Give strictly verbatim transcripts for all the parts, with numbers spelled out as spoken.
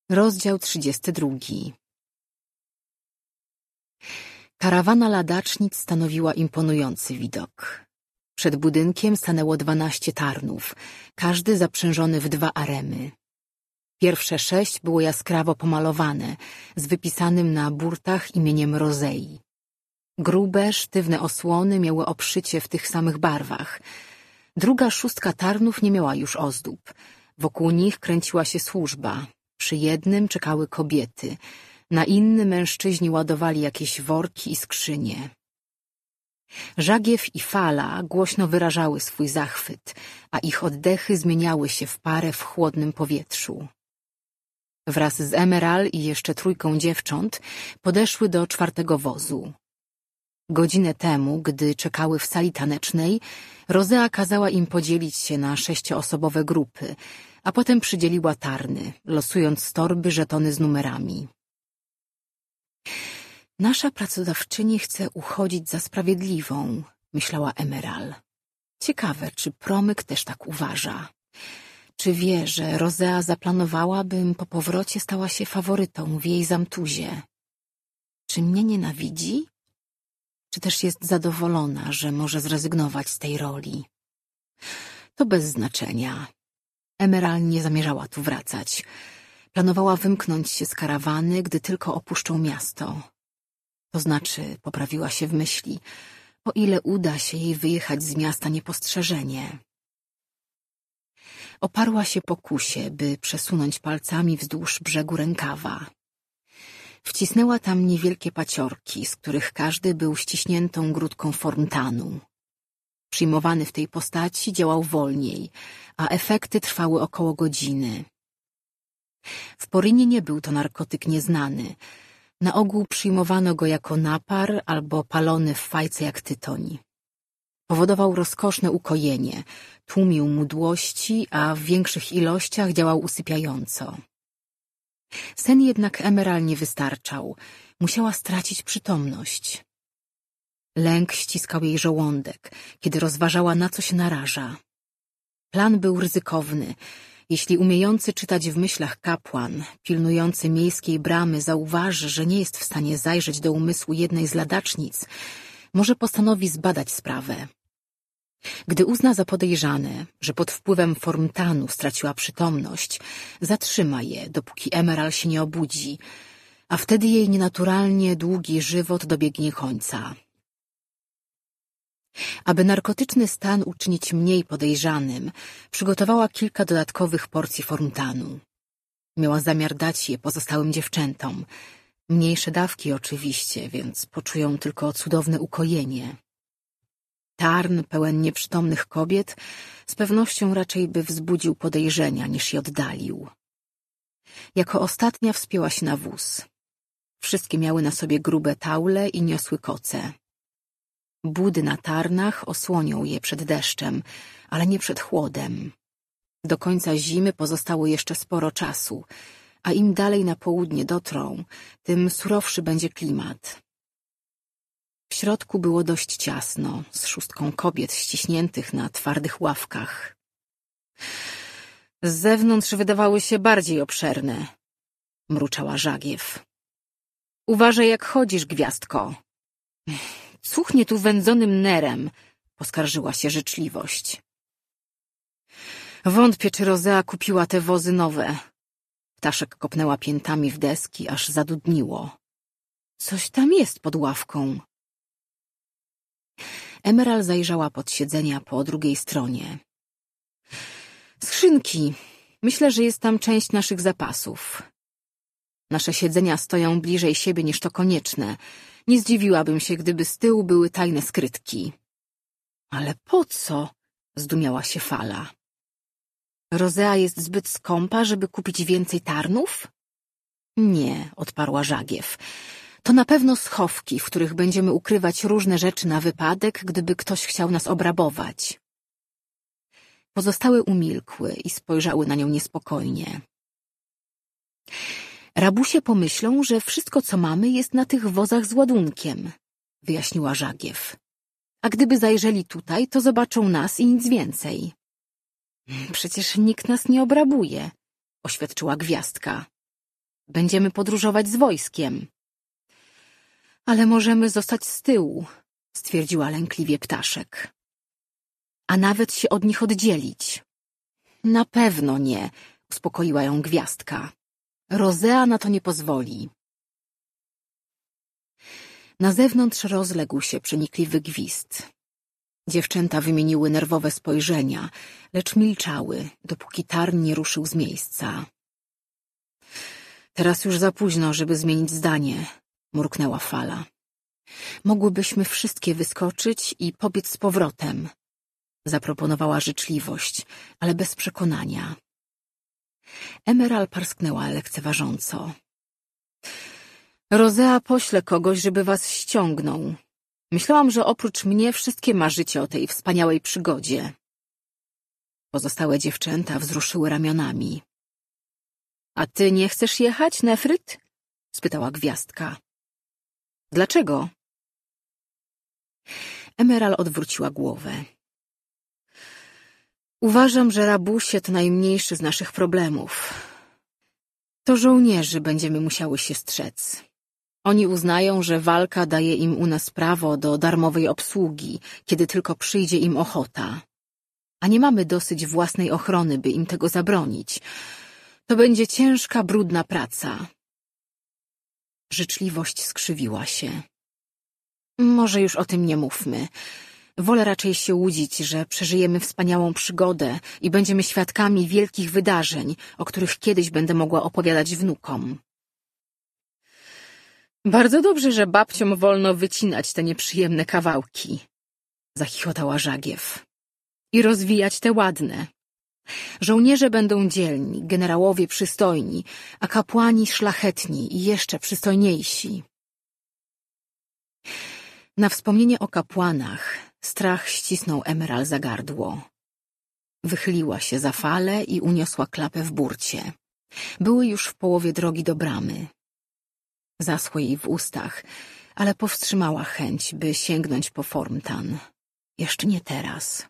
Rozdział trzydziesty drugi. Karawana ladacznic stanowiła imponujący widok. Przed budynkiem stanęło dwanaście tarnów, każdy zaprzężony w dwa aremy. Pierwsze sześć było jaskrawo pomalowane, z wypisanym na burtach imieniem Rozei. Grube, sztywne osłony miały obszycie w tych samych barwach. Druga szóstka tarnów nie miała już ozdób. Wokół nich kręciła się służba. Przy jednym czekały kobiety, na innym mężczyźni ładowali jakieś worki i skrzynie. Żagiew i Fala głośno wyrażały swój zachwyt, a ich oddechy zmieniały się w parę w chłodnym powietrzu. Wraz z Emerald i jeszcze trójką dziewcząt podeszły do czwartego wozu. Godzinę temu, gdy czekały w sali tanecznej, Rozea kazała im podzielić się na sześcioosobowe grupy, a potem przydzieliła tarny, losując z torby żetony z numerami. Nasza pracodawczyni chce uchodzić za sprawiedliwą, myślała Emerald. Ciekawe, czy Promyk też tak uważa. Czy wie, że Rozea zaplanowała, bym po powrocie stała się faworytą w jej zamtuzie? Czy mnie nienawidzi? Czy też jest zadowolona, że może zrezygnować z tej roli? To bez znaczenia. Emerald nie zamierzała tu wracać. Planowała wymknąć się z karawany, gdy tylko opuszczą miasto. To znaczy, poprawiła się w myśli, o ile uda się jej wyjechać z miasta niepostrzeżenie. Oparła się pokusie, by przesunąć palcami wzdłuż brzegu rękawa. Wcisnęła tam niewielkie paciorki, z których każdy był ściśniętą grudką formtanu. Przyjmowany w tej postaci działał wolniej, a efekty trwały około godziny. W Porynie nie był to narkotyk nieznany. Na ogół przyjmowano go jako napar albo palony w fajce jak tytoń. Powodował rozkoszne ukojenie, tłumił mdłości, a w większych ilościach działał usypiająco. Sen jednak Emerald nie wystarczał. Musiała stracić przytomność. Lęk ściskał jej żołądek, kiedy rozważała, na co się naraża. Plan był ryzykowny. Jeśli umiejący czytać w myślach kapłan, pilnujący miejskiej bramy, zauważy, że nie jest w stanie zajrzeć do umysłu jednej z ladacznic, może postanowi zbadać sprawę. Gdy uzna za podejrzane, że pod wpływem formtanu straciła przytomność, zatrzyma je, dopóki Emerald się nie obudzi, a wtedy jej nienaturalnie długi żywot dobiegnie końca. Aby narkotyczny stan uczynić mniej podejrzanym, przygotowała kilka dodatkowych porcji formtanu. Miała zamiar dać je pozostałym dziewczętom. Mniejsze dawki oczywiście, więc poczują tylko cudowne ukojenie. Tarn pełen nieprzytomnych kobiet z pewnością raczej by wzbudził podejrzenia, niż je oddalił. Jako ostatnia wspięła się na wóz. Wszystkie miały na sobie grube taule i niosły koce. Budy na tarnach osłonią je przed deszczem, ale nie przed chłodem. Do końca zimy pozostało jeszcze sporo czasu, a im dalej na południe dotrą, tym surowszy będzie klimat. W środku było dość ciasno, z szóstką kobiet ściśniętych na twardych ławkach. Z zewnątrz wydawały się bardziej obszerne, mruczała Żagiew. Uważaj, jak chodzisz, gwiazdko. Cuchnie tu wędzonym nerem, poskarżyła się życzliwość. Wątpię, czy Rozea kupiła te wozy nowe. Ptaszek kopnęła piętami w deski, aż zadudniło. Coś tam jest pod ławką. Emerald zajrzała pod siedzenia po drugiej stronie. Skrzynki. Myślę, że jest tam część naszych zapasów. Nasze siedzenia stoją bliżej siebie niż to konieczne. Nie zdziwiłabym się, gdyby z tyłu były tajne skrytki. Ale po co? Zdumiała się Fala. Rozea jest zbyt skąpa, żeby kupić więcej tarnów? Nie, odparła Żagiew. To na pewno schowki, w których będziemy ukrywać różne rzeczy na wypadek, gdyby ktoś chciał nas obrabować. Pozostałe umilkły i spojrzały na nią niespokojnie. Rabusie pomyślą, że wszystko, co mamy, jest na tych wozach z ładunkiem, wyjaśniła Żagiew. A gdyby zajrzeli tutaj, to zobaczą nas i nic więcej. Przecież nikt nas nie obrabuje, oświadczyła Gwiazdka. Będziemy podróżować z wojskiem. Ale możemy zostać z tyłu, stwierdziła lękliwie Ptaszek. A nawet się od nich oddzielić. Na pewno nie, uspokoiła ją Gwiazdka. Rozea na to nie pozwoli. Na zewnątrz rozległ się przenikliwy gwizd. Dziewczęta wymieniły nerwowe spojrzenia, lecz milczały, dopóki Tarn nie ruszył z miejsca. Teraz już za późno, żeby zmienić zdanie, mruknęła Fala. Mogłybyśmy wszystkie wyskoczyć i pobiec z powrotem, zaproponowała życzliwość, ale bez przekonania. Emerald parsknęła lekceważąco. Rozea pośle kogoś, żeby was ściągnął. Myślałam, że oprócz mnie wszystkie marzycie o tej wspaniałej przygodzie. Pozostałe dziewczęta wzruszyły ramionami. A ty nie chcesz jechać, Nefryt? Spytała Gwiazdka. Dlaczego? Emerald odwróciła głowę. Uważam, że rabusie to najmniejszy z naszych problemów. To żołnierzy będziemy musiały się strzec. Oni uznają, że walka daje im u nas prawo do darmowej obsługi, kiedy tylko przyjdzie im ochota. A nie mamy dosyć własnej ochrony, by im tego zabronić. To będzie ciężka, brudna praca. Życzliwość skrzywiła się. Może już o tym nie mówmy. Wolę raczej się łudzić, że przeżyjemy wspaniałą przygodę i będziemy świadkami wielkich wydarzeń, o których kiedyś będę mogła opowiadać wnukom. Bardzo dobrze, że babciom wolno wycinać te nieprzyjemne kawałki, zachichotała Żagiew. I rozwijać te ładne. Żołnierze będą dzielni, generałowie przystojni, a kapłani szlachetni i jeszcze przystojniejsi. Na wspomnienie o kapłanach strach ścisnął Emerald za gardło. Wychyliła się za falę i uniosła klapę w burcie. Były już w połowie drogi do bramy. Zaschło jej w ustach, ale powstrzymała chęć, by sięgnąć po Formtan. Jeszcze nie teraz.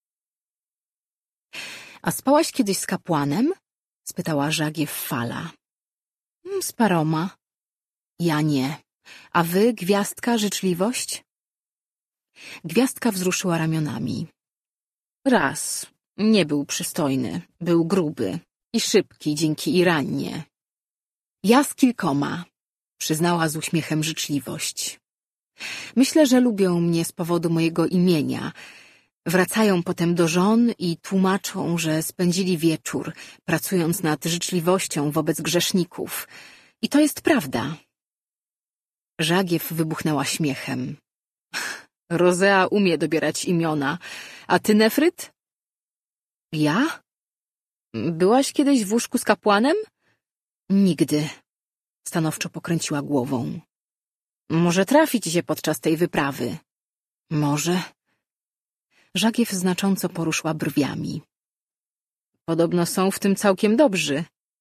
A spałaś kiedyś z kapłanem? Spytała Żagiew Fala. Z paroma. Ja nie. A wy, Gwiazdka, życzliwość? Gwiazdka wzruszyła ramionami. Raz. Nie był przystojny. Był gruby i szybki dzięki Irannie. Ja z kilkoma, przyznała z uśmiechem życzliwość. Myślę, że lubią mnie z powodu mojego imienia. Wracają potem do żon i tłumaczą, że spędzili wieczór, pracując nad życzliwością wobec grzeszników. I to jest prawda. Żagiew wybuchnęła śmiechem. Rozea umie dobierać imiona. A ty, Nefryt? Ja? Byłaś kiedyś w łóżku z kapłanem? Nigdy. Stanowczo pokręciła głową. Może trafi ci się podczas tej wyprawy. Może. Żagiew znacząco poruszyła brwiami. Podobno są w tym całkiem dobrzy.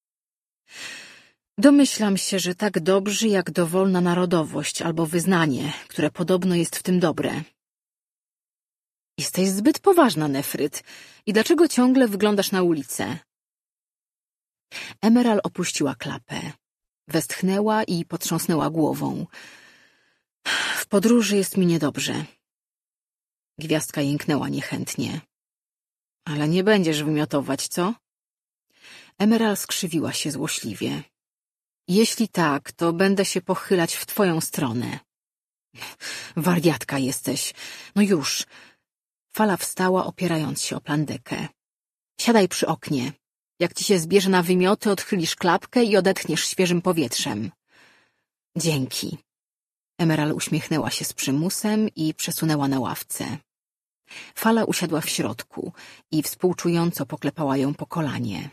Domyślam się, że tak dobrzy jak dowolna narodowość albo wyznanie, które podobno jest w tym dobre. Jesteś zbyt poważna, Nefryt. I dlaczego ciągle wyglądasz na ulicę? Emerald opuściła klapę. Westchnęła i potrząsnęła głową. W podróży jest mi niedobrze. Gwiazdka jęknęła niechętnie. Ale nie będziesz wymiotować, co? Emerald skrzywiła się złośliwie. Jeśli tak, to będę się pochylać w twoją stronę. Wariatka jesteś. No już. Fala wstała, opierając się o plandekę. Siadaj przy oknie. Jak ci się zbierze na wymioty, odchylisz klapkę i odetchniesz świeżym powietrzem. Dzięki. Emerald uśmiechnęła się z przymusem i przesunęła na ławce. Fala usiadła w środku i współczująco poklepała ją po kolanie.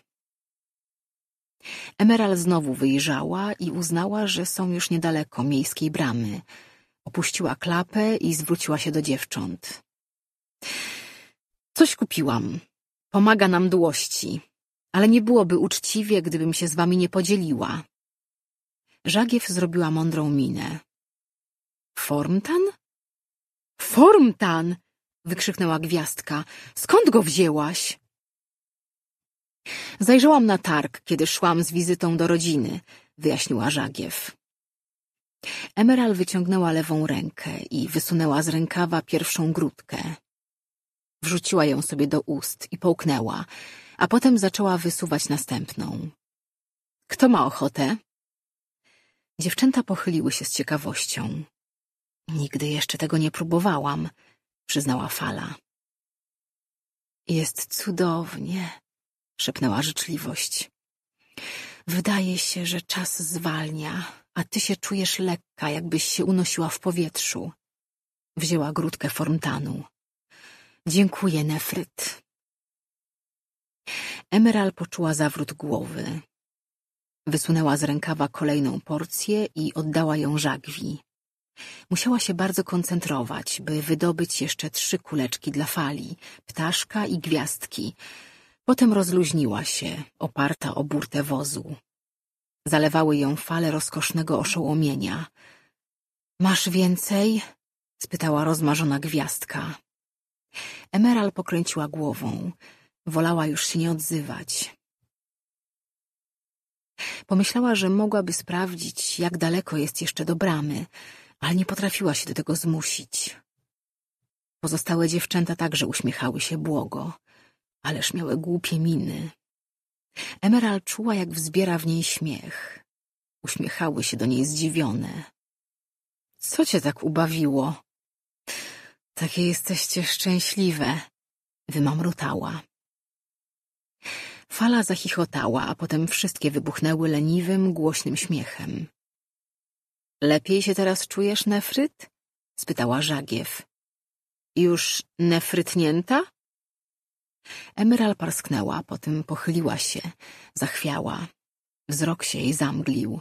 Emerald znowu wyjrzała i uznała, że są już niedaleko miejskiej bramy. Opuściła klapę i zwróciła się do dziewcząt. Coś kupiłam. Pomaga nam dłości, ale nie byłoby uczciwie, gdybym się z wami nie podzieliła. Żagiew zrobiła mądrą minę. Formtan? Formtan! Wykrzyknęła Gwiazdka. Skąd go wzięłaś? Zajrzałam na targ, kiedy szłam z wizytą do rodziny, wyjaśniła Żagiew. Emerald wyciągnęła lewą rękę i wysunęła z rękawa pierwszą grudkę. Wrzuciła ją sobie do ust i połknęła, a potem zaczęła wysuwać następną. Kto ma ochotę? Dziewczęta pochyliły się z ciekawością. Nigdy jeszcze tego nie próbowałam, przyznała Fala. Jest cudownie, szepnęła życzliwość. Wydaje się, że czas zwalnia, a ty się czujesz lekka, jakbyś się unosiła w powietrzu. Wzięła grudkę Formtanu. Dziękuję, Nefryt. Emerald poczuła zawrót głowy. Wysunęła z rękawa kolejną porcję i oddała ją Żagwi. Musiała się bardzo koncentrować, by wydobyć jeszcze trzy kuleczki dla Fali, ptaszka i gwiazdki. Potem rozluźniła się, oparta o burtę wozu. Zalewały ją fale rozkosznego oszołomienia. — Masz więcej? — spytała rozmarzona gwiazdka. Emerald pokręciła głową. Wolała już się nie odzywać. Pomyślała, że mogłaby sprawdzić, jak daleko jest jeszcze do bramy, ale nie potrafiła się do tego zmusić. Pozostałe dziewczęta także uśmiechały się błogo, ależ miały głupie miny. Emerald czuła, jak wzbiera w niej śmiech. Uśmiechały się do niej zdziwione. — Co cię tak ubawiło? — Takie jesteście szczęśliwe — wymamrotała. Fala zachichotała, a potem wszystkie wybuchnęły leniwym, głośnym śmiechem. — Lepiej się teraz czujesz, Nefryt? — spytała Żagiew. — Już nefrytnięta? Emerald parsknęła, potem pochyliła się, zachwiała. Wzrok się jej zamglił.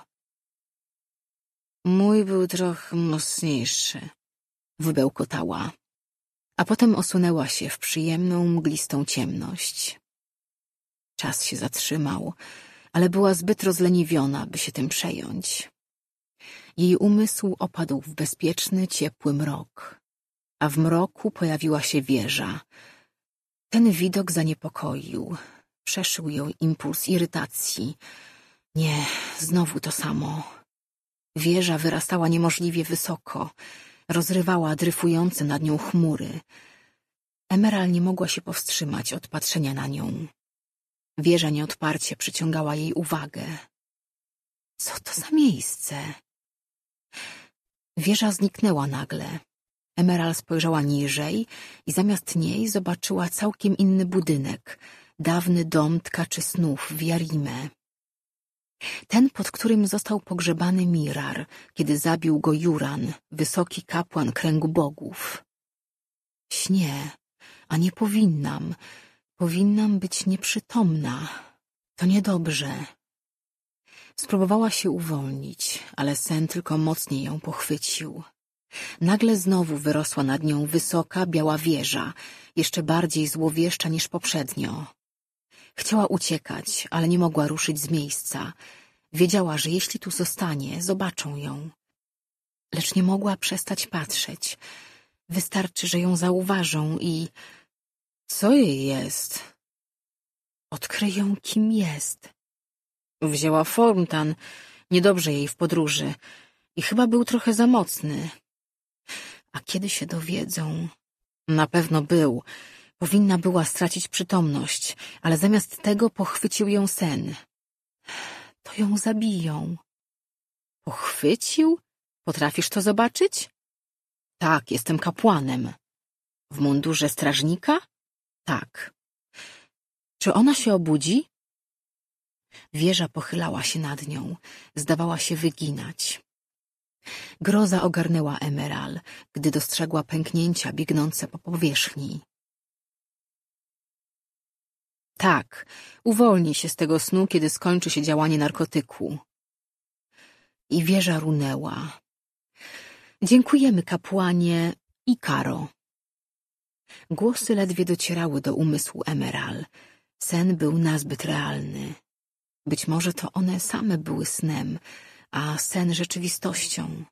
— Mój był trochę mocniejszy — wybełkotała, a potem osunęła się w przyjemną, mglistą ciemność. Czas się zatrzymał, ale była zbyt rozleniwiona, by się tym przejąć. Jej umysł opadł w bezpieczny, ciepły mrok, a w mroku pojawiła się wieża. Ten widok zaniepokoił, przeszył ją impuls irytacji. Nie, znowu to samo. Wieża wyrastała niemożliwie wysoko, rozrywała dryfujące nad nią chmury. Emerald nie mogła się powstrzymać od patrzenia na nią. Wieża nieodparcie przyciągała jej uwagę. Co to za miejsce? Wieża zniknęła nagle. Emerald spojrzała niżej i zamiast niej zobaczyła całkiem inny budynek, dawny dom tkaczy snów w Jarimę. Ten, pod którym został pogrzebany Mirar, kiedy zabił go Juran, wysoki kapłan kręgu bogów. Śnie, a nie powinnam. Powinnam być nieprzytomna. To niedobrze. Spróbowała się uwolnić, ale sen tylko mocniej ją pochwycił. Nagle znowu wyrosła nad nią wysoka, biała wieża, jeszcze bardziej złowieszcza niż poprzednio. Chciała uciekać, ale nie mogła ruszyć z miejsca. Wiedziała, że jeśli tu zostanie, zobaczą ją. Lecz nie mogła przestać patrzeć. Wystarczy, że ją zauważą i... Co jej jest? Odkryją, kim jest. Wzięła Formtan, niedobrze jej w podróży i chyba był trochę za mocny. A kiedy się dowiedzą... Na pewno był. Powinna była stracić przytomność, ale zamiast tego pochwycił ją sen. To ją zabiją. Pochwycił? Potrafisz to zobaczyć? Tak, jestem kapłanem. W mundurze strażnika? Tak. Czy ona się obudzi? Wieża pochylała się nad nią, zdawała się wyginać. Groza ogarnęła Emerald, gdy dostrzegła pęknięcia biegnące po powierzchni. Tak, uwolni się z tego snu, kiedy skończy się działanie narkotyku. I wieża runęła. Dziękujemy, kapłanie Ikaro. Głosy ledwie docierały do umysłu Emerald. Sen był nazbyt realny. Być może to one same były snem, a sen rzeczywistością.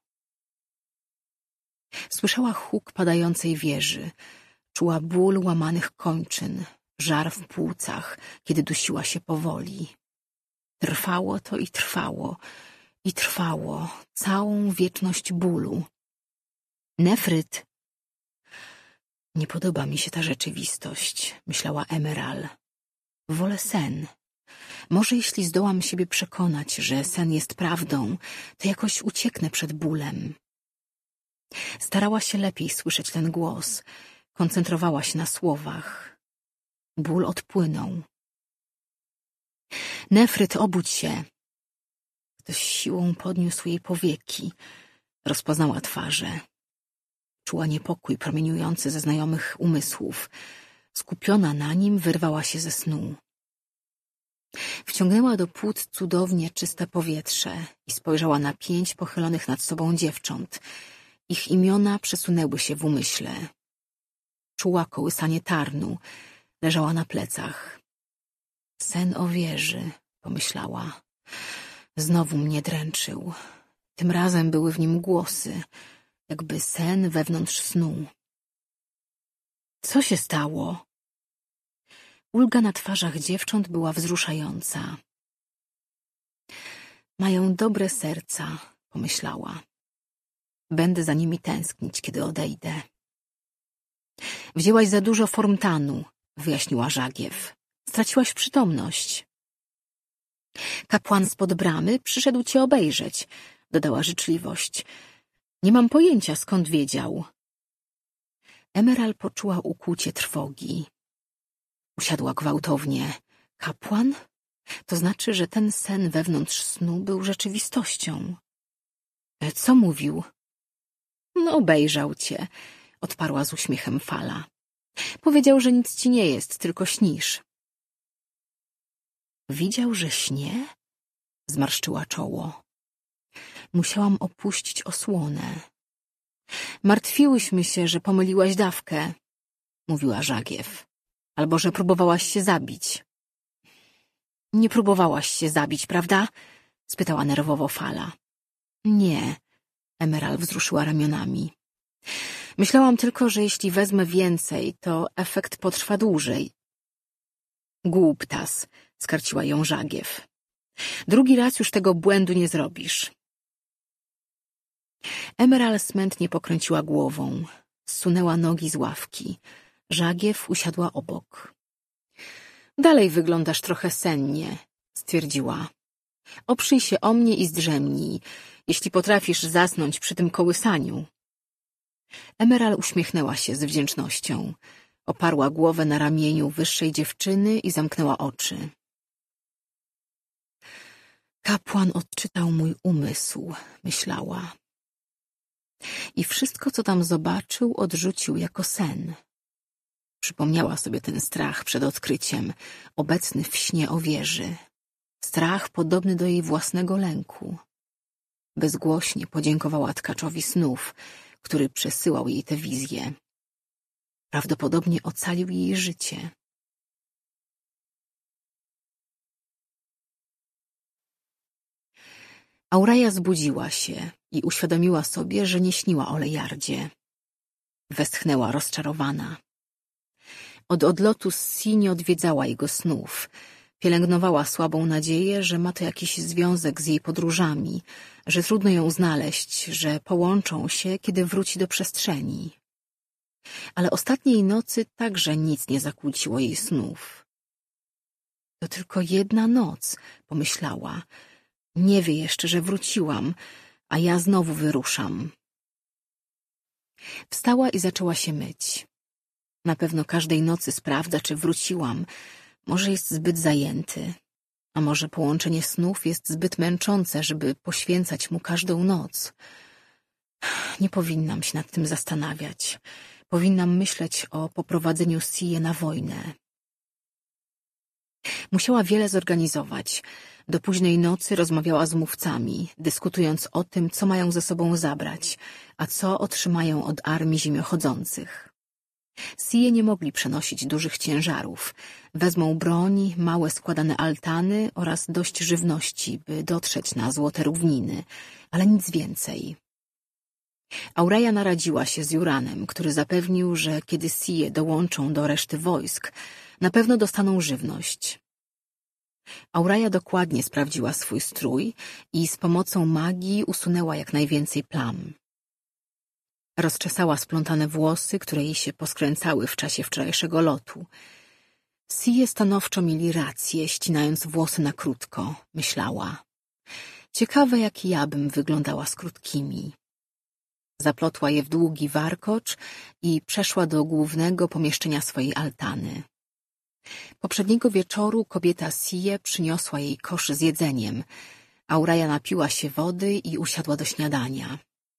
Słyszała huk padającej wieży, czuła ból łamanych kończyn, żar w płucach, kiedy dusiła się powoli. Trwało to i trwało, i trwało, całą wieczność bólu. Nefryt! Nie podoba mi się ta rzeczywistość, myślała Emerald. Wolę sen. Może jeśli zdołam siebie przekonać, że sen jest prawdą, to jakoś ucieknę przed bólem. Starała się lepiej słyszeć ten głos, koncentrowała się na słowach. Ból odpłynął. Nefryt, obudź się! Ktoś siłą podniósł jej powieki. Rozpoznała twarze. Czuła niepokój promieniujący ze znajomych umysłów. Skupiona na nim, wyrwała się ze snu. Wciągnęła do płuc cudownie czyste powietrze i spojrzała na pięć pochylonych nad sobą dziewcząt. Ich imiona przesunęły się w umyśle. Czuła kołysanie tarnu. Leżała na plecach. Sen o wieży, pomyślała. Znowu mnie dręczył. Tym razem były w nim głosy, jakby sen wewnątrz snu. Co się stało? Ulga na twarzach dziewcząt była wzruszająca. Mają dobre serca, pomyślała. Będę za nimi tęsknić, kiedy odejdę. Wzięłaś za dużo formtanu, wyjaśniła Żagiew. Straciłaś przytomność. Kapłan spod bramy przyszedł cię obejrzeć, dodała życzliwość. Nie mam pojęcia, skąd wiedział. Emerald poczuła ukłucie trwogi. Usiadła gwałtownie. Kapłan? To znaczy, że ten sen wewnątrz snu był rzeczywistością. Co mówił? No, obejrzał cię, odparła z uśmiechem Fala. Powiedział, że nic ci nie jest, tylko śnisz. Widział, że śnie? Zmarszczyła czoło. Musiałam opuścić osłonę. Martwiłyśmy się, że pomyliłaś dawkę, mówiła Żagiew. Albo że próbowałaś się zabić. Nie próbowałaś się zabić, prawda? Spytała nerwowo Fala. Nie, Emerald wzruszyła ramionami. Myślałam tylko, że jeśli wezmę więcej, to efekt potrwa dłużej. Głuptas, skarciła ją Żagiew. Drugi raz już tego błędu nie zrobisz. Emerald smętnie pokręciła głową. Zsunęła nogi z ławki. Żagiew usiadła obok. Dalej wyglądasz trochę sennie, stwierdziła. Oprzyj się o mnie i zdrzemnij, jeśli potrafisz zasnąć przy tym kołysaniu. Emerald uśmiechnęła się z wdzięcznością. Oparła głowę na ramieniu wyższej dziewczyny i zamknęła oczy. Kapłan odczytał mój umysł, myślała. I wszystko, co tam zobaczył, odrzucił jako sen. Przypomniała sobie ten strach przed odkryciem, obecny w śnie o wieży. Strach podobny do jej własnego lęku. Bezgłośnie podziękowała tkaczowi snów, który przesyłał jej te wizje. Prawdopodobnie ocalił jej życie. Auraja zbudziła się i uświadomiła sobie, że nie śniła o Lejardzie. Westchnęła rozczarowana. Od odlotu z Si nie odwiedzała jego snów. Pielęgnowała słabą nadzieję, że ma to jakiś związek z jej podróżami, że trudno ją znaleźć, że połączą się, kiedy wróci do przestrzeni. Ale ostatniej nocy także nic nie zakłóciło jej snów. To tylko jedna noc, pomyślała. Nie wie jeszcze, że wróciłam, a ja znowu wyruszam. Wstała i zaczęła się myć. Na pewno każdej nocy sprawdza, czy wróciłam. Może jest zbyt zajęty, a może połączenie snów jest zbyt męczące, żeby poświęcać mu każdą noc. Nie powinnam się nad tym zastanawiać. Powinnam myśleć o poprowadzeniu Sie na wojnę. Musiała wiele zorganizować. Do późnej nocy rozmawiała z mówcami, dyskutując o tym, co mają ze sobą zabrać, a co otrzymają od armii zimiochodzących. Sie nie mogli przenosić dużych ciężarów. Wezmą broń, małe składane altany oraz dość żywności, by dotrzeć na złote równiny, ale nic więcej. Aureja naradziła się z Juranem, który zapewnił, że kiedy Sie dołączą do reszty wojsk, Na pewno dostaną żywność. Auraja dokładnie sprawdziła swój strój i z pomocą magii usunęła jak najwięcej plam. Rozczesała splątane włosy, które jej się poskręcały w czasie wczorajszego lotu. Sie stanowczo mieli rację, ścinając włosy na krótko, myślała. Ciekawe, jak ja bym wyglądała z krótkimi. Zaplotła je w długi warkocz i przeszła do głównego pomieszczenia swojej altany. Poprzedniego wieczoru kobieta Sie przyniosła jej kosz z jedzeniem. Auraja napiła się wody i usiadła do śniadania.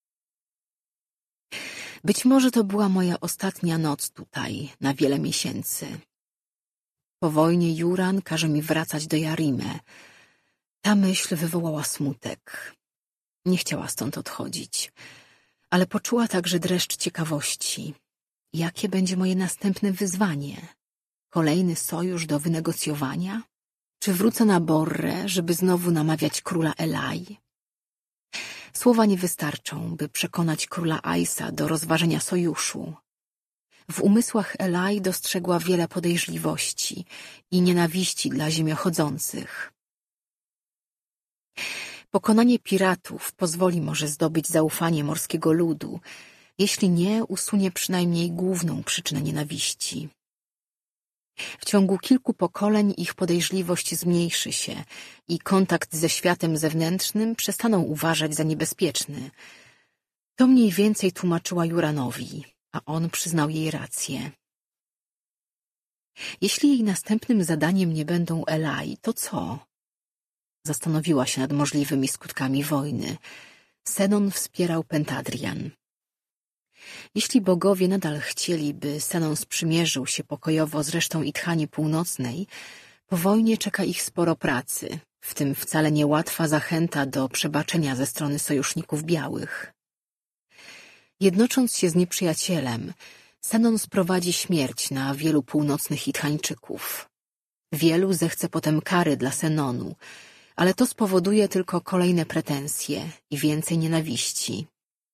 Być może to była moja ostatnia noc tutaj, na wiele miesięcy. Po wojnie Juran każe mi wracać do Jarime. Ta myśl wywołała smutek. Nie chciała stąd odchodzić, ale poczuła także dreszcz ciekawości. Jakie będzie moje następne wyzwanie? Kolejny sojusz do wynegocjowania? Czy wrócę na Borrę, żeby znowu namawiać króla Elai? Słowa nie wystarczą, by przekonać króla Aisa do rozważenia sojuszu. W umysłach Elai dostrzegła wiele podejrzliwości i nienawiści dla ziemiochodzących. Pokonanie piratów pozwoli może zdobyć zaufanie morskiego ludu, jeśli nie, usunie przynajmniej główną przyczynę nienawiści. W ciągu kilku pokoleń ich podejrzliwość zmniejszy się i kontakt ze światem zewnętrznym przestaną uważać za niebezpieczny. To mniej więcej tłumaczyła Juranowi, a on przyznał jej rację. Jeśli jej następnym zadaniem nie będą Elai, to co? Zastanowiła się nad możliwymi skutkami wojny. Senon wspierał Pentadrian. Jeśli bogowie nadal chcieli, by Senon sprzymierzył się pokojowo z resztą Idhani Północnej, po wojnie czeka ich sporo pracy, w tym wcale niełatwa zachęta do przebaczenia ze strony sojuszników białych. Jednocząc się z nieprzyjacielem, Senon sprowadzi śmierć na wielu północnych Idhańczyków. Wielu zechce potem kary dla Senonu, ale to spowoduje tylko kolejne pretensje i więcej nienawiści.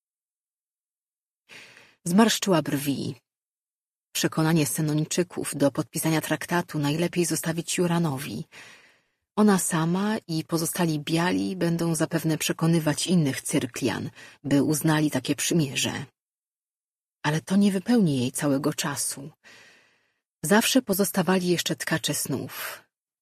Zmarszczyła brwi. Przekonanie Senończyków do podpisania traktatu najlepiej zostawić Juranowi. Ona sama i pozostali biali będą zapewne przekonywać innych Cyrklian, by uznali takie przymierze. Ale to nie wypełni jej całego czasu. Zawsze pozostawali jeszcze tkacze snów.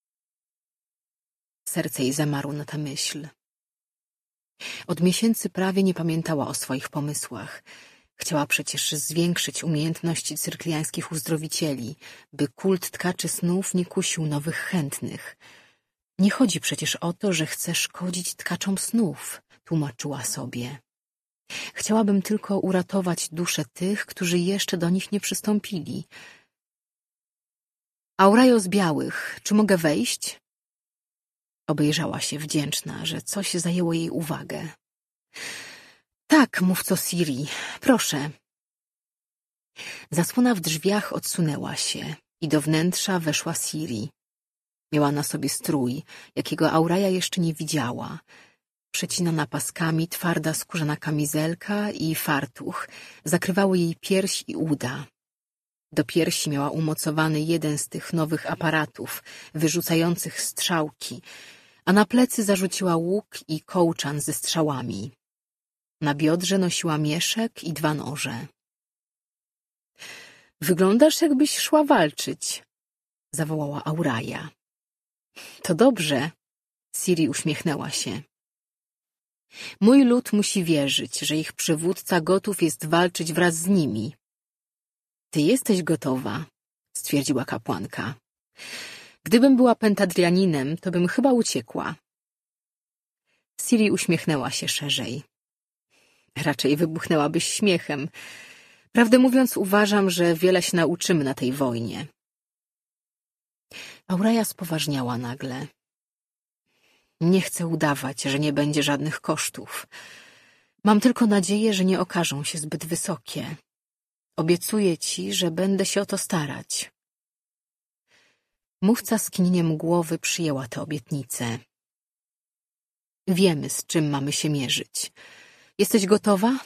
Serce jej zamarło na tę myśl. Od miesięcy prawie nie pamiętała o swoich pomysłach. Chciała przecież zwiększyć umiejętności cyrkliańskich uzdrowicieli, by kult tkaczy snów nie kusił nowych chętnych. Nie chodzi przecież o to, że chce szkodzić tkaczom snów, tłumaczyła sobie. Chciałabym tylko uratować dusze tych, którzy jeszcze do nich nie przystąpili. Aurajo z białych, czy mogę wejść? Obejrzała się wdzięczna, że coś zajęło jej uwagę. Tak, mówco Ciri, proszę. Zasłona w drzwiach odsunęła się i do wnętrza weszła Ciri. Miała na sobie strój, jakiego Auraja jeszcze nie widziała. Przecinana paskami twarda skórzana kamizelka i fartuch zakrywały jej pierś i uda. Do piersi miała umocowany jeden z tych nowych aparatów, wyrzucających strzałki, a na plecy zarzuciła łuk i kołczan ze strzałami. Na biodrze nosiła mieszek i dwa noże. — Wyglądasz, jakbyś szła walczyć — zawołała Auraja. — To dobrze — Ciri uśmiechnęła się. — Mój lud musi wierzyć, że ich przywódca gotów jest walczyć wraz z nimi. — Ty jesteś gotowa — stwierdziła kapłanka. — Gdybym była Pentadrianinem, to bym chyba uciekła. Ciri uśmiechnęła się szerzej. Raczej wybuchnęłabyś śmiechem. Prawdę mówiąc, uważam, że wiele się nauczymy na tej wojnie. Auraja spoważniała nagle. Nie chcę udawać, że nie będzie żadnych kosztów. Mam tylko nadzieję, że nie okażą się zbyt wysokie. Obiecuję ci, że będę się o to starać. Mówca z kinieniem głowy przyjęła tę obietnicę. Wiemy, z czym mamy się mierzyć. Jesteś gotowa?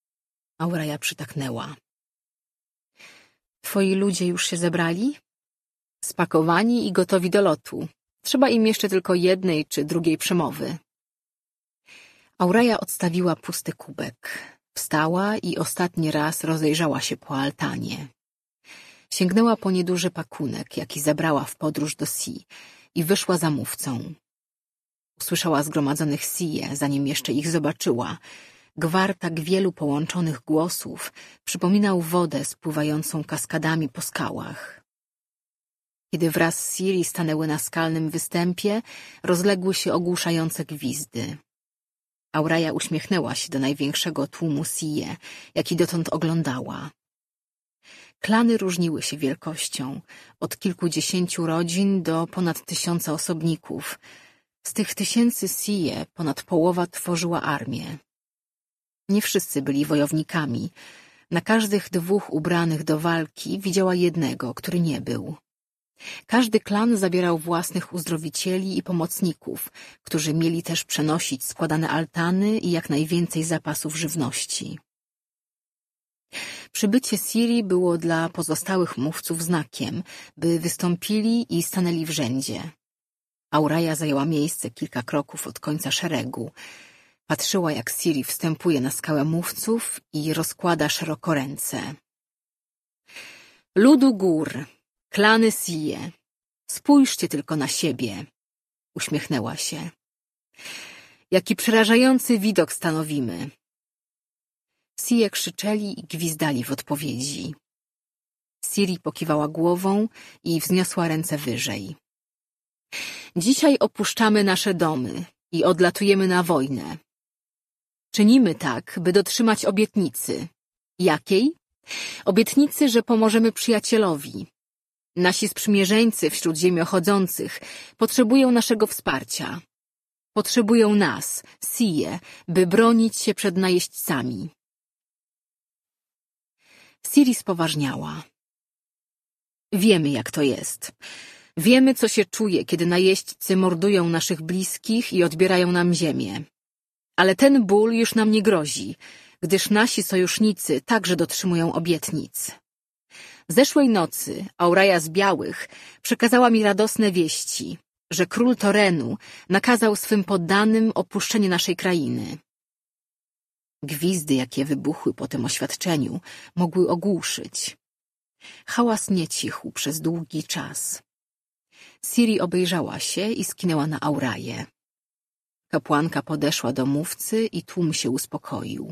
Auraja przytaknęła. Twoi ludzie już się zebrali? Spakowani i gotowi do lotu. Trzeba im jeszcze tylko jednej czy drugiej przemowy. Auraja odstawiła pusty kubek. Wstała i ostatni raz rozejrzała się po altanie. Sięgnęła po nieduży pakunek, jaki zabrała w podróż do Si, i wyszła za mówcą. Usłyszała zgromadzonych Sije, zanim jeszcze ich zobaczyła. Gwar tak wielu połączonych głosów przypominał wodę spływającą kaskadami po skałach. Kiedy wraz z Siri stanęły na skalnym występie, rozległy się ogłuszające gwizdy. Auraja uśmiechnęła się do największego tłumu Sije, jaki dotąd oglądała. Klany różniły się wielkością, od kilkudziesięciu rodzin do ponad tysiąca osobników. Z tych tysięcy Sije ponad połowa tworzyła armię. Nie wszyscy byli wojownikami. Na każdych dwóch ubranych do walki widziała jednego, który nie był. Każdy klan zabierał własnych uzdrowicieli i pomocników, którzy mieli też przenosić składane altany i jak najwięcej zapasów żywności. Przybycie Siri było dla pozostałych mówców znakiem, by wystąpili i stanęli w rzędzie. Auraja zajęła miejsce kilka kroków od końca szeregu. Patrzyła, jak Siri wstępuje na skałę mówców i rozkłada szeroko ręce. Ludu gór, klany Sije, spójrzcie tylko na siebie, uśmiechnęła się. Jaki przerażający widok stanowimy. Sije krzyczeli i gwizdali w odpowiedzi. Siri pokiwała głową i wzniosła ręce wyżej. Dzisiaj opuszczamy nasze domy i odlatujemy na wojnę. Czynimy tak, by dotrzymać obietnicy. Jakiej? Obietnicy, że pomożemy przyjacielowi. Nasi sprzymierzeńcy wśród ziemiochodzących potrzebują naszego wsparcia. Potrzebują nas, Sije, by bronić się przed najeźdźcami. Siri spoważniała. Wiemy, jak to jest. Wiemy, co się czuje, kiedy najeźdźcy mordują naszych bliskich i odbierają nam ziemię. Ale ten ból już nam nie grozi, gdyż nasi sojusznicy także dotrzymują obietnic. Zeszłej nocy Auraja z Białych przekazała mi radosne wieści, że król Torenu nakazał swym poddanym opuszczenie naszej krainy. Gwizdy, jakie wybuchły po tym oświadczeniu, mogły ogłuszyć. Hałas nie cichł przez długi czas. Siri obejrzała się i skinęła na Auraję. Kapłanka podeszła do mówcy i tłum się uspokoił.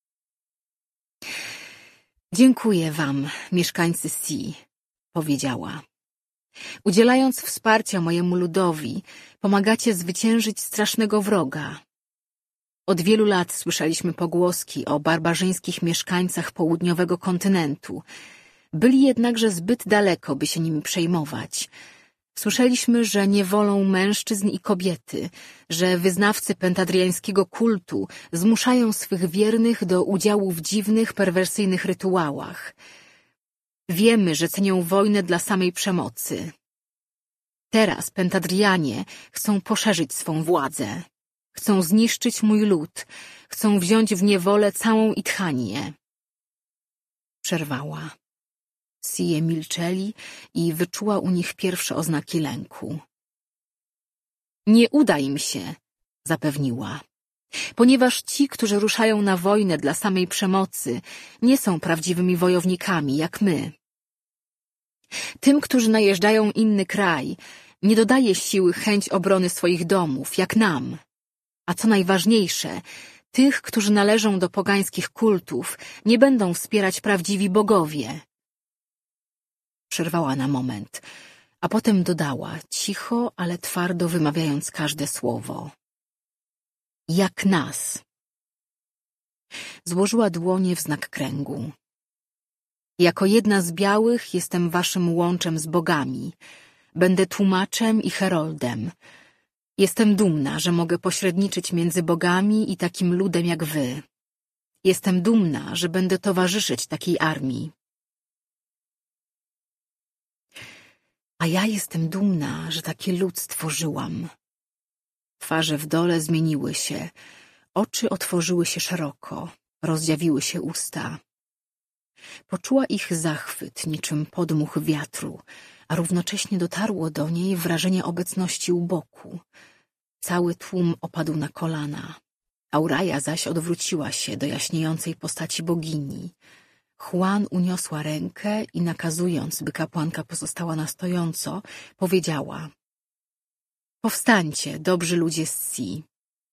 Dziękuję wam, mieszkańcy Si, powiedziała. Udzielając wsparcia mojemu ludowi, pomagacie zwyciężyć strasznego wroga. Od wielu lat słyszeliśmy pogłoski o barbarzyńskich mieszkańcach południowego kontynentu. Byli jednakże zbyt daleko, by się nimi przejmować. Słyszeliśmy, że nie wolą mężczyzn i kobiety, że wyznawcy pentadriańskiego kultu zmuszają swych wiernych do udziału w dziwnych, perwersyjnych rytuałach. Wiemy, że cenią wojnę dla samej przemocy. Teraz pentadrianie chcą poszerzyć swą władzę. Chcą zniszczyć mój lud. Chcą wziąć w niewolę całą Idhanię. Przerwała. Sije milczeli i wyczuła u nich pierwsze oznaki lęku. Nie uda im się, zapewniła, ponieważ ci, którzy ruszają na wojnę dla samej przemocy, nie są prawdziwymi wojownikami jak my. Tym, którzy najeżdżają inny kraj, nie dodaje siły chęć obrony swoich domów, jak nam. A co najważniejsze, tych, którzy należą do pogańskich kultów, nie będą wspierać prawdziwi bogowie. Przerwała na moment, a potem dodała, cicho, ale twardo wymawiając każde słowo. Jak nas. Złożyła dłonie w znak kręgu. Jako jedna z białych jestem waszym łączem z bogami. Będę tłumaczem i heroldem. Jestem dumna, że mogę pośredniczyć między bogami i takim ludem jak wy. Jestem dumna, że będę towarzyszyć takiej armii. A ja jestem dumna, że takie lud stworzyłam. Twarze w dole zmieniły się, oczy otworzyły się szeroko, rozdziawiły się usta. Poczuła ich zachwyt niczym podmuch wiatru, a równocześnie dotarło do niej wrażenie obecności u boku. Cały tłum opadł na kolana. Auraja zaś odwróciła się do jaśniejącej postaci bogini. Juan uniosła rękę i nakazując, by kapłanka pozostała na stojąco, powiedziała: powstańcie, dobrzy ludzie z Si.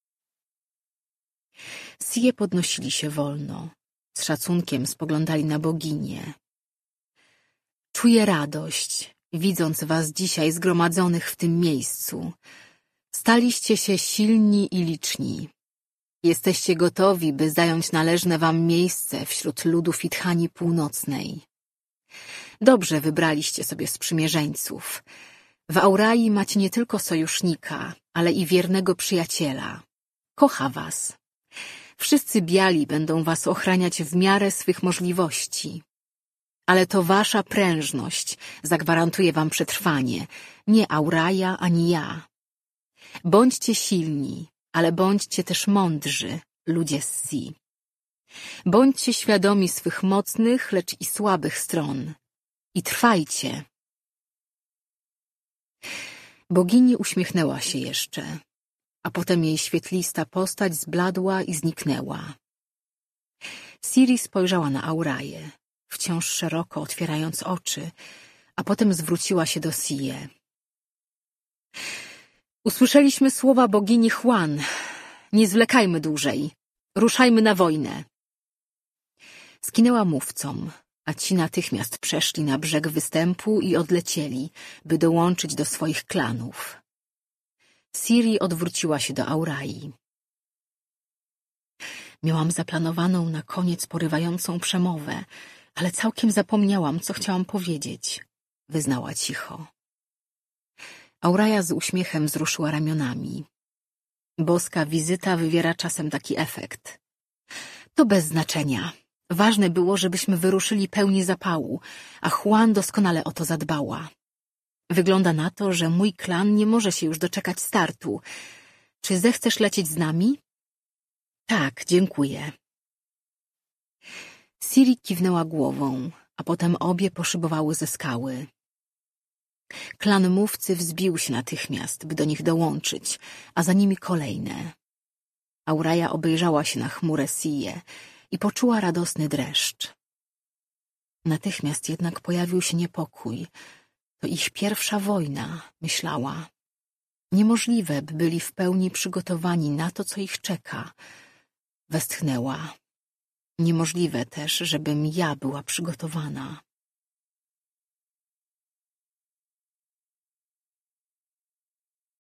Sije podnosili się wolno. Z szacunkiem spoglądali na boginię. Czuję radość, widząc was dzisiaj zgromadzonych w tym miejscu. Staliście się silni i liczni. Jesteście gotowi, by zająć należne wam miejsce wśród ludu Fithani Północnej. Dobrze wybraliście sobie sprzymierzeńców. W Aurai macie nie tylko sojusznika, ale i wiernego przyjaciela. Kocha was. Wszyscy biali będą was ochraniać w miarę swych możliwości. Ale to wasza prężność zagwarantuje wam przetrwanie, nie Auraja ani ja. Bądźcie silni, ale bądźcie też mądrzy, ludzie z Si. Bądźcie świadomi swych mocnych, lecz i słabych stron. I trwajcie. Bogini uśmiechnęła się jeszcze, a potem jej świetlista postać zbladła i zniknęła. Ciri spojrzała na Auraję, wciąż szeroko otwierając oczy, a potem zwróciła się do Sije. Usłyszeliśmy słowa bogini Juan. Nie zwlekajmy dłużej. Ruszajmy na wojnę. Skinęła mówcom, a ci natychmiast przeszli na brzeg występu i odlecieli, by dołączyć do swoich klanów. Ciri odwróciła się do Aurai. Miałam zaplanowaną na koniec porywającą przemowę, ale całkiem zapomniałam, co chciałam powiedzieć, wyznała cicho. Auraja z uśmiechem wzruszyła ramionami. Boska wizyta wywiera czasem taki efekt. To bez znaczenia. Ważne było, żebyśmy wyruszyli pełni zapału, a Juan doskonale o to zadbała. Wygląda na to, że mój klan nie może się już doczekać startu. Czy zechcesz lecieć z nami? Tak, dziękuję. Ciri kiwnęła głową, a potem obie poszybowały ze skały. Klan mówcy wzbił się natychmiast, by do nich dołączyć, a za nimi kolejne. Auraja obejrzała się na chmurę Sije i poczuła radosny dreszcz. Natychmiast jednak pojawił się niepokój. To ich pierwsza wojna, myślała. Niemożliwe, by byli w pełni przygotowani na to, co ich czeka. Westchnęła. Niemożliwe też, żebym ja była przygotowana.